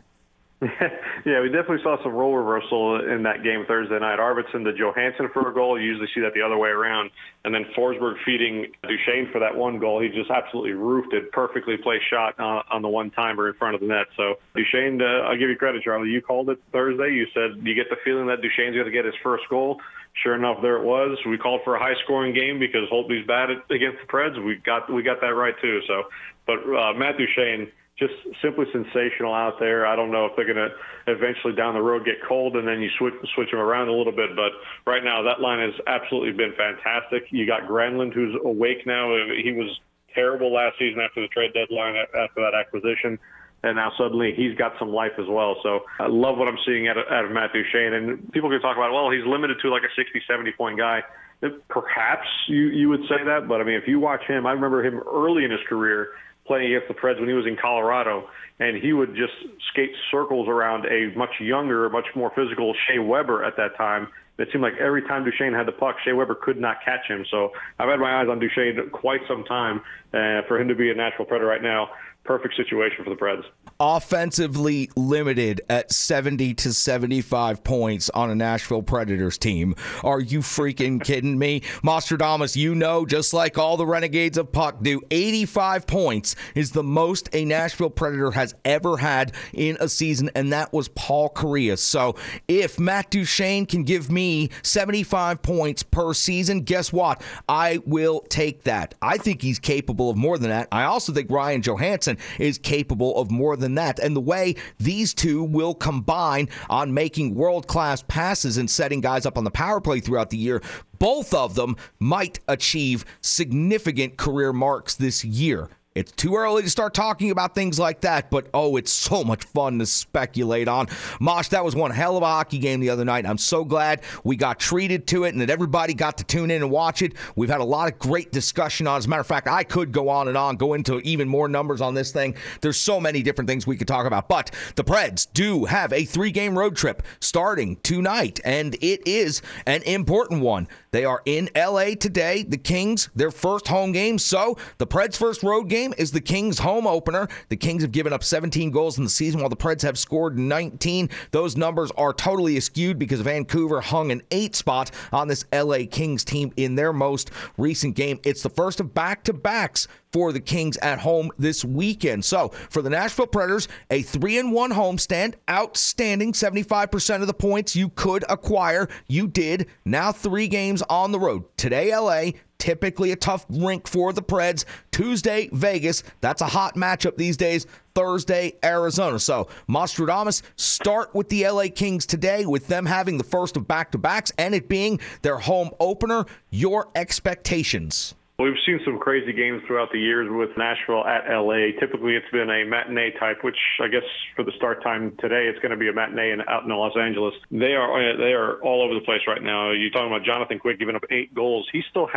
Speaker 10: Yeah, we definitely saw some role reversal in that game Thursday night. Arvidsson to Johansson for a goal. You usually see that the other way around. And then Forsberg feeding Duchene for that one goal. He just absolutely roofed it. Perfectly placed shot on, on the one-timer in front of the net. So Duchene, uh, I'll give you credit, Charlie. You called it Thursday. You said you get the feeling that Duchene's going to get his first goal. Sure enough, there it was. We called for a high-scoring game because Holtby's bad at, against the Preds. We got we got that right, too. So, But uh, Matt Duchene, just simply sensational out there. I don't know if they're going to eventually down the road get cold and then you switch switch them around a little bit. But right now, that line has absolutely been fantastic. You got Granlund, who's awake now. He was terrible last season after the trade deadline, after that acquisition. And now suddenly he's got some life as well. So I love what I'm seeing out of, out of Matt Duchene. And people can talk about, well, he's limited to like a sixty, seventy-point guy. Perhaps you, you would say that. But, I mean, if you watch him, I remember him early in his career playing against the Preds when he was in Colorado, and he would just skate circles around a much younger, much more physical Shea Weber at that time. It seemed like every time Duchene had the puck, Shea Weber could not catch him. So I've had my eyes on Duchene quite some time. Uh, for him to be a Nashville Predator right now, perfect situation for the Preds.
Speaker 8: Offensively limited at seventy to seventy-five points on a Nashville Predators team. Are you freaking kidding me? Mastradamus, you know, just like all the Renegades of Puck do, eighty-five points is the most a Nashville Predator has ever had in a season, and that was Paul Kariya. So if Matt Duchene can give me seventy-five points per season, guess what? I will take that. I think he's capable of more than that. I also think Ryan Johansson is capable of more than that. And the way these two will combine on making world-class passes and setting guys up on the power play throughout the year, both of them might achieve significant career marks this year. It's too early to start talking about things like that, but oh, it's so much fun to speculate on. Mosh, that was one hell of a hockey game the other night. I'm so glad we got treated to it and that everybody got to tune in and watch it. We've had a lot of great discussion on it. As a matter of fact, I could go on and on, go into even more numbers on this thing. There's so many different things we could talk about, but the Preds do have a three-game road trip starting tonight, and it is an important one. They are in L A today. The Kings, their first home game. So the Preds' first road game is the Kings' home opener. The Kings have given up seventeen goals in the season while the Preds have scored nineteen. Those numbers are totally skewed because Vancouver hung an eight spot on this L A Kings team in their most recent game. It's the first of back-to-backs for the Kings at home this weekend. So for the Nashville Predators, a three and one homestand, outstanding. seventy-five percent of the points you could acquire, you did. Now three games on the road. Today, L A, typically a tough rink for the Preds. Tuesday, Vegas. That's a hot matchup these days. Thursday, Arizona. So, Mastradamus, start with the L A Kings today with them having the first of back-to-backs and it being their home opener. Your expectations?
Speaker 10: We've seen some crazy games throughout the years with Nashville at L A. Typically, it's been a matinee type, which I guess for the start time today, it's going to be a matinee in, out in Los Angeles. They are they are all over the place right now. You're talking about Jonathan Quick giving up eight goals. He still has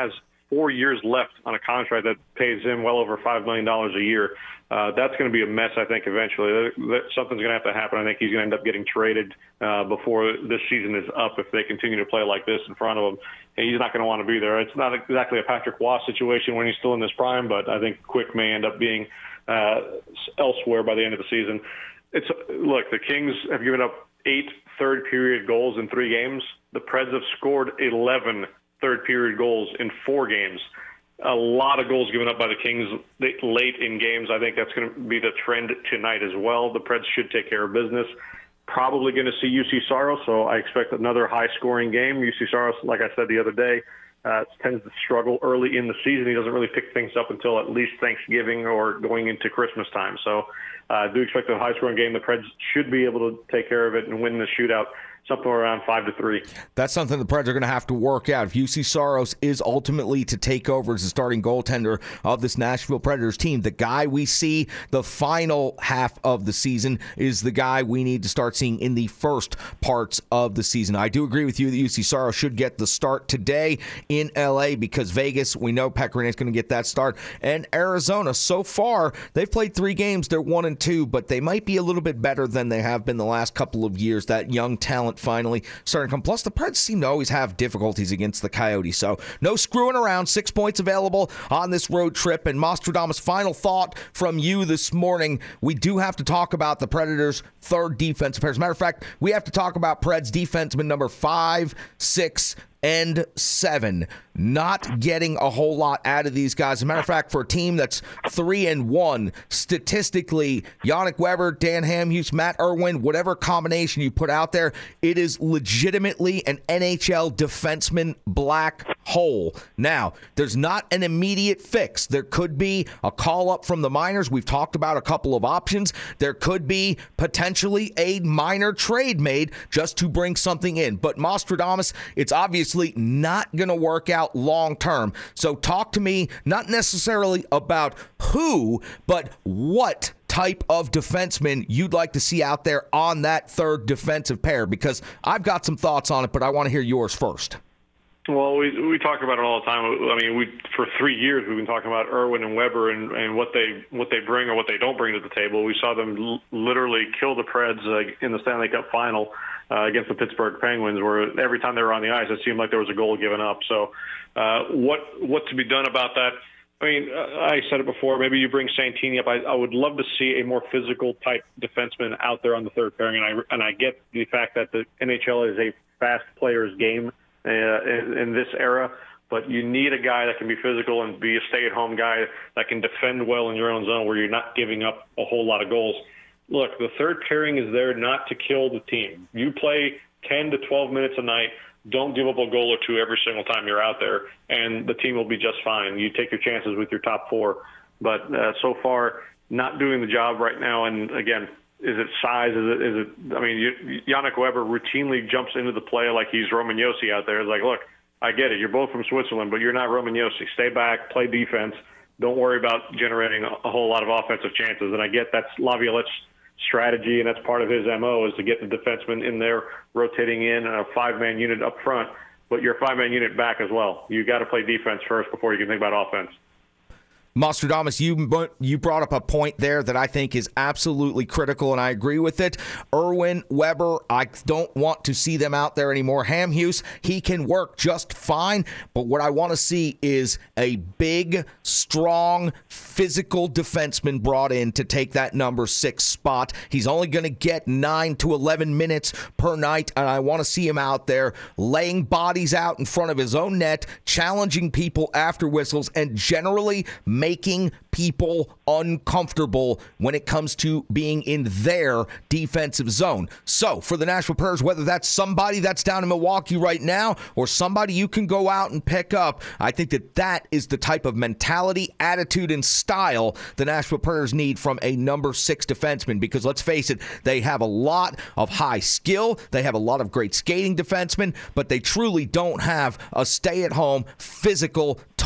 Speaker 10: four years left on a contract that pays him well over five million dollars a year. Uh, that's going to be a mess, I think, eventually. That, that, something's going to have to happen. I think he's going to end up getting traded uh, before this season is up if they continue to play like this in front of him. And he's not going to want to be there. It's not exactly a Patrick Waugh situation when he's still in his prime, but I think Quick may end up being uh, elsewhere by the end of the season. It's look, the Kings have given up eight third-period goals in three games. The Preds have scored eleven third-period goals in four games. A lot of goals given up by the Kings late in games. I think that's going to be the trend tonight as well. The Preds should take care of business. Probably going to see U C Saros, so I expect another high-scoring game. U C Saros, like I said the other day, uh, tends to struggle early in the season. He doesn't really pick things up until at least Thanksgiving or going into Christmas time. So uh, I do expect a high-scoring game. The Preds should be able to take care of it and win the shootout. Something around five to three.
Speaker 8: That's something the Preds are going to have to work out. If U C Saros is ultimately to take over as the starting goaltender of this Nashville Predators team, the guy we see the final half of the season is the guy we need to start seeing in the first parts of the season. I do agree with you that U C Saros should get the start today in L A because Vegas, we know Pekka Rinne is going to get that start. And Arizona, so far, they've played three games. They're one and two, but they might be a little bit better than they have been the last couple of years. That young talent finally starting to come. Plus, the Preds seem to always have difficulties against the Coyotes. So, no screwing around. Six points available on this road trip. And Nostradamus, final thought from you this morning. We do have to talk about the Predators' third defensive pair. As a matter of fact, we have to talk about Preds defenseman number five, six, and seven. Not getting a whole lot out of these guys. As a matter of fact, for a team that's three and one, statistically, Yannick Weber, Dan Hamhuis, Matt Irwin, whatever combination you put out there, it is legitimately an N H L defenseman black hole. Now, there's not an immediate fix. There could be a call up from the minors. We've talked about a couple of options. There could be potentially a minor trade made just to bring something in. But Nostradamus, it's obviously not going to work out long term. So talk to me not necessarily about who, but what type of defenseman you'd like to see out there on that third defensive pair, because I've got some thoughts on it, but I want to hear yours first.
Speaker 10: Well, we we talk about it all the time. I mean, we for three years we've been talking about Irwin and Weber and, and what they what they bring or what they don't bring to the table. We saw them l- literally kill the Preds uh, in the Stanley Cup final uh, against the Pittsburgh Penguins, where every time they were on the ice, it seemed like there was a goal given up. So, uh, what what to be done about that? I mean, I said it before. Maybe you bring Santini up. I, I would love to see a more physical type defenseman out there on the third pairing, and I and I get the fact that the N H L is a fast player's game. Uh, in, in this era, but you need a guy that can be physical and be a stay-at-home guy that can defend well in your own zone where you're not giving up a whole lot of goals. Look, the third pairing is there not to kill the team. You play ten to twelve minutes a night. Don't give up a goal or two every single time you're out there, and the team will be just fine. You take your chances with your top four. But uh, so far, not doing the job right now, and again, is it size? Is it, is it, I mean, you, Yannick Weber routinely jumps into the play like he's Roman Josi out there. It's like, look, I get it. You're both from Switzerland, but you're not Roman Josi. Stay back, play defense. Don't worry about generating a, a whole lot of offensive chances. And I get that's Laviolette's strategy, and that's part of his M O is to get the defenseman in there, rotating in a five-man unit up front. But you're a five-man unit back as well. You got to play defense first before you can think about offense.
Speaker 8: Nostradamus, you you brought up a point there that I think is absolutely critical, and I agree with it. Irwin, Weber, I don't want to see them out there anymore. Hamhuis, he can work just fine, but what I want to see is a big, strong, physical defenseman brought in to take that number six spot. He's only going to get nine to eleven minutes per night, and I want to see him out there laying bodies out in front of his own net, challenging people after whistles, and generally making making people uncomfortable when it comes to being in their defensive zone. So for the Nashville Predators, whether that's somebody that's down in Milwaukee right now or somebody you can go out and pick up, I think that that is the type of mentality, attitude, and style the Nashville Predators need from a number six defenseman, because let's face it, they have a lot of high skill, they have a lot of great skating defensemen, but they truly don't have a stay-at-home, physical, tough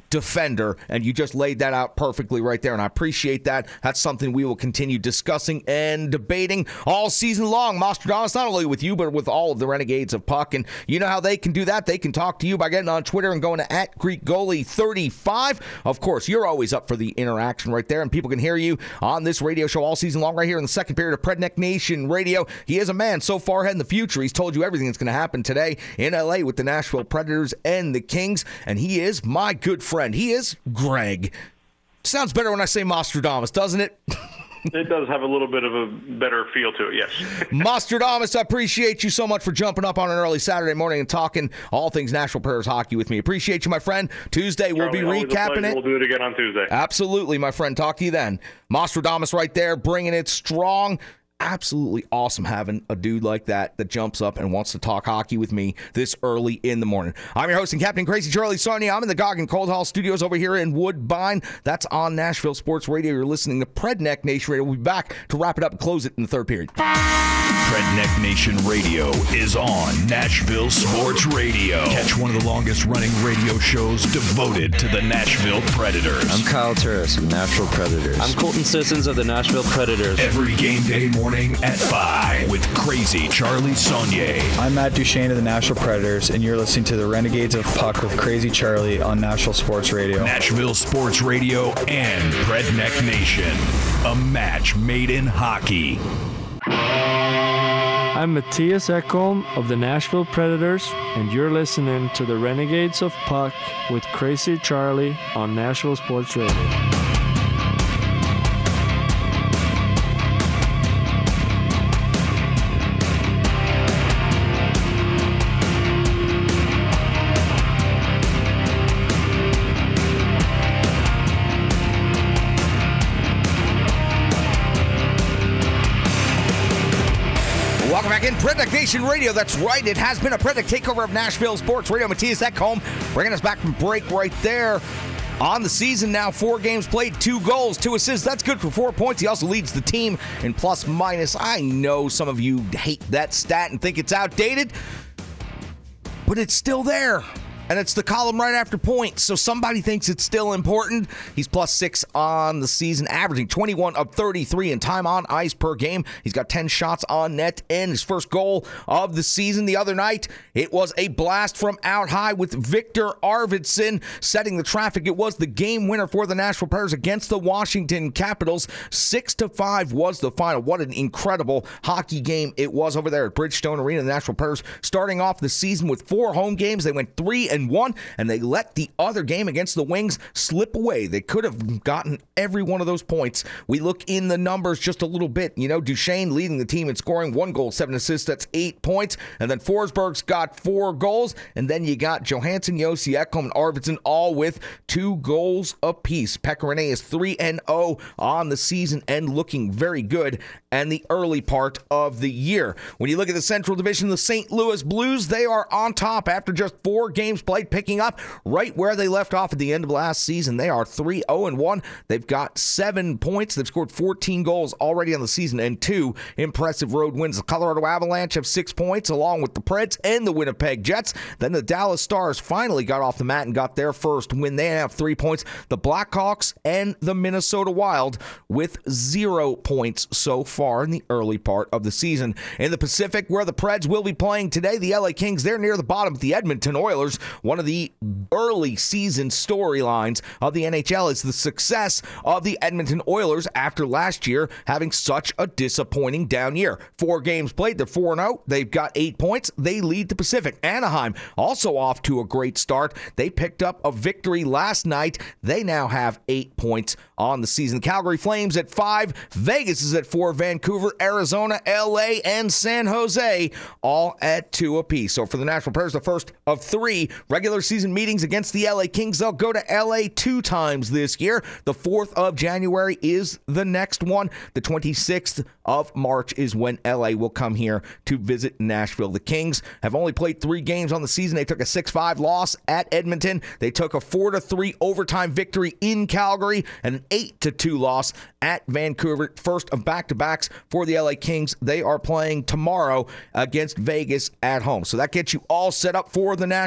Speaker 8: defender, and you just laid that out perfectly right there, and I appreciate that. That's something we will continue discussing and debating all season long. Nostradamus, not only with you, but with all of the Renegades of Puck, and you know how they can do that. They can talk to you by getting on Twitter and going to at Greek Goalie thirty-five. Of course, you're always up for the interaction right there, and people can hear you on this radio show all season long right here in the second period of Predneck Nation Radio. He is a man so far ahead in the future. He's told you everything that's going to happen today in L A with the Nashville Predators and the Kings, and he is my good friend. He is Greg. Sounds better when I say Nostradamus, doesn't it?
Speaker 10: It does have a little bit of a better feel to it, yes.
Speaker 8: Nostradamus, I appreciate you so much for jumping up on an early Saturday morning and talking all things Nashville Predators hockey with me. Appreciate you, my friend. Tuesday, we'll
Speaker 10: Charlie,
Speaker 8: be recapping it.
Speaker 10: We'll do it again on Tuesday.
Speaker 8: Absolutely, my friend. Talk to you then. Nostradamus right there, bringing it strong. Absolutely awesome having a dude like that that jumps up and wants to talk hockey with me this early in the morning. I'm your host and Captain Crazy Charlie Sonia. I'm in the Goggin Cold Hall Studios over here in Woodbine. That's on Nashville Sports Radio. You're listening to Predneck Nation Radio. We'll be back to wrap it up and close it in the third period.
Speaker 6: Predneck Nation Radio is on Nashville Sports Radio. Catch one of the longest running radio shows devoted to the Nashville Predators.
Speaker 2: I'm Kyle Turris of Nashville Predators.
Speaker 11: I'm Colton Sissons of the Nashville Predators.
Speaker 6: Every game day morning at five with Crazy Charlie Saunier.
Speaker 3: I'm Matt Duchesne of the Nashville Predators, and you're listening to the Renegades of Puck with Crazy Charlie on Nashville Sports Radio.
Speaker 6: Nashville Sports Radio and Predneck Nation. A match made in hockey.
Speaker 12: I'm Matthias Ekholm of the Nashville Predators, and you're listening to the Renegades of Puck with Crazy Charlie on Nashville Sports Radio.
Speaker 8: Welcome back in Predneck Nation Radio. That's right. It has been a Predneck takeover of Nashville Sports Radio. Matthias Ekholm bringing us back from break right there. On the season now, four games played, two goals, two assists. That's good for four points. He also leads the team in plus minus. I know some of you hate that stat and think it's outdated, but it's still there. And it's the column right after points, so somebody thinks it's still important. He's plus six on the season, averaging twenty-one of thirty-three in time on ice per game. He's got ten shots on net and his first goal of the season the other night. It was a blast from out high with Victor Arvidsson setting the traffic. It was the game winner for the Nashville Predators against the Washington Capitals. Six to five was the final. What an incredible hockey game it was over there at Bridgestone Arena. The Nashville Predators starting off the season with four home games. They went three and one, and they let the other game against the Wings slip away. They could have gotten every one of those points. We look in the numbers just a little bit. You know, Duchesne leading the team in scoring, one goal, seven assists. That's eight points. And then Forsberg's got four goals. And then you got Johansson, Josi, Ekholm, and Arvidsson all with two goals apiece. Pekka Rinne is three and oh on the season and looking very good and the early part of the year. When you look at the Central Division, the Saint Louis Blues, they are on top after just four games played, picking up right where they left off at the end of last season. They are three oh and one. They've got seven points. They've scored fourteen goals already on the season and two impressive road wins. The Colorado Avalanche have six points along with the Preds and the Winnipeg Jets. Then the Dallas Stars finally got off the mat and got their first win. They have three points. The Blackhawks and the Minnesota Wild with zero points so far in the early part of the season. In the Pacific, where the Preds will be playing today, the L A Kings, they're near the bottom of the Edmonton Oilers. One of the early season storylines of the N H L is the success of the Edmonton Oilers after last year having such a disappointing down year. Four games played, they're four and oh. They've got eight points. They lead the Pacific. Anaheim also off to a great start. They picked up a victory last night. They now have eight points on the season. Calgary Flames at five. Vegas is at four. Vancouver, Arizona, L A, and San Jose all at two apiece. So for the Nashville Predators, the first of three regular season meetings against the L A Kings. They'll go to L A two times this year. The fourth of January is the next one. The twenty-sixth of March is when L A will come here to visit Nashville. The Kings have only played three games on the season. They took a six five loss at Edmonton. They took a four to three overtime victory in Calgary and an eight to two loss at Vancouver. First of back-to-backs for the L A Kings. They are playing tomorrow against Vegas at home. So that gets you all set up for the Nashville Predators.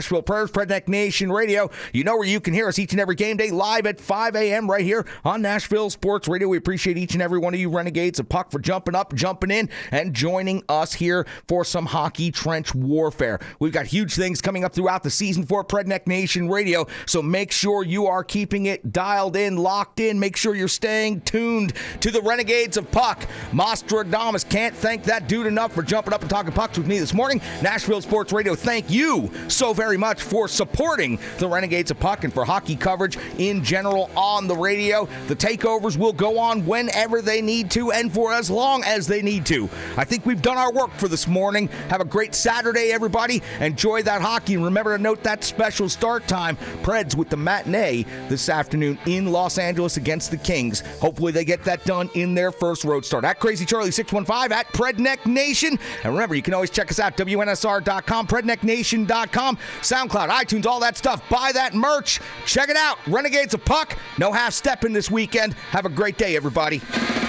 Speaker 8: Stars, Redneck Nation Radio. You know where you can hear us each and every game day live at five a.m. right here on Nashville Sports Radio. We appreciate each and every one of you Renegades of Puck for jumping up, jumping in, and joining us here for some hockey trench warfare. We've got huge things coming up throughout the season for Redneck Nation Radio, so make sure you are keeping it dialed in, locked in. Make sure you're staying tuned to the Renegades of Puck. Mostradamus, can't thank that dude enough for jumping up and talking pucks with me this morning. Nashville Sports Radio, thank you so very much for supporting the Renegades of Puck and for hockey coverage in general on the radio. The takeovers will go on whenever they need to and for as long as they need to. I think we've done our work for this morning. Have a great Saturday, everybody. Enjoy that hockey, and remember to note that special start time. Preds with the matinee this afternoon in Los Angeles against the Kings. Hopefully they get that done in their first road start. At Crazy Charlie six one five, at Predneck Nation. And remember, you can always check us out, W N S R dot com, Predneck Nation dot com, SoundCloud, iTunes, all that stuff. Buy that merch. Check it out. Renegades of Puck. No half-stepping this weekend. Have a great day, everybody.